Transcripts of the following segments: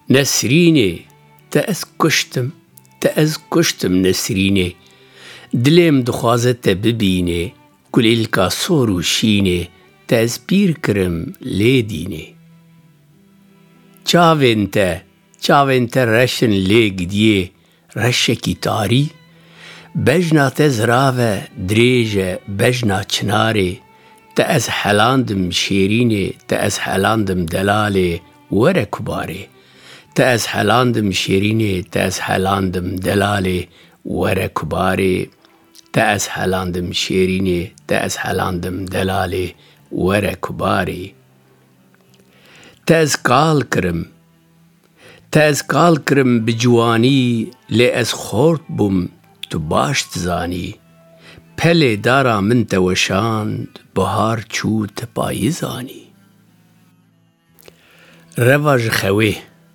نسرینه تا از کشتم نسرینه دلم دخوازه تا ببینه کلیلکا سور و شینه تا از پیر کرم لیدینه چاوین تا رشن لیگ دیه رشکی تاری بجنا تزراوه دریجه بجنا چناره تا از حلاندم شیرینه تا از حلاندم دلاله وره کباره تا از حلاندم شیرینه تا از حلاندم دلاله وره کباره تا از حلاندم شیرینه تا از حلاندم دلاله وره کباره تا از کال کرم بجوانی لی از خورد بوم تو باش تزانی پل دارا من توشاند بهار چو تپایی زانی رواج خوی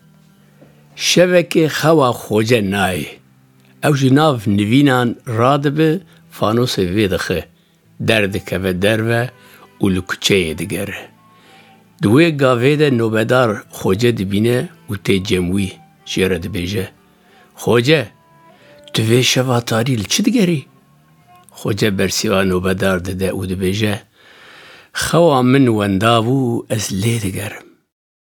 شبک خوا خوجه نای او جناف نوینان رادبه فانوس ویدخه درد که و دروه و لکچه دگره دوی گاوه ده نوبدار خوجه دبینه و تی جموی شیره دبیجه خوجه تو وی شواتاری لچه دگری؟ خوجه برسیوه نوبدار ده او دبیجه خوا من ونداوو از لی دگرم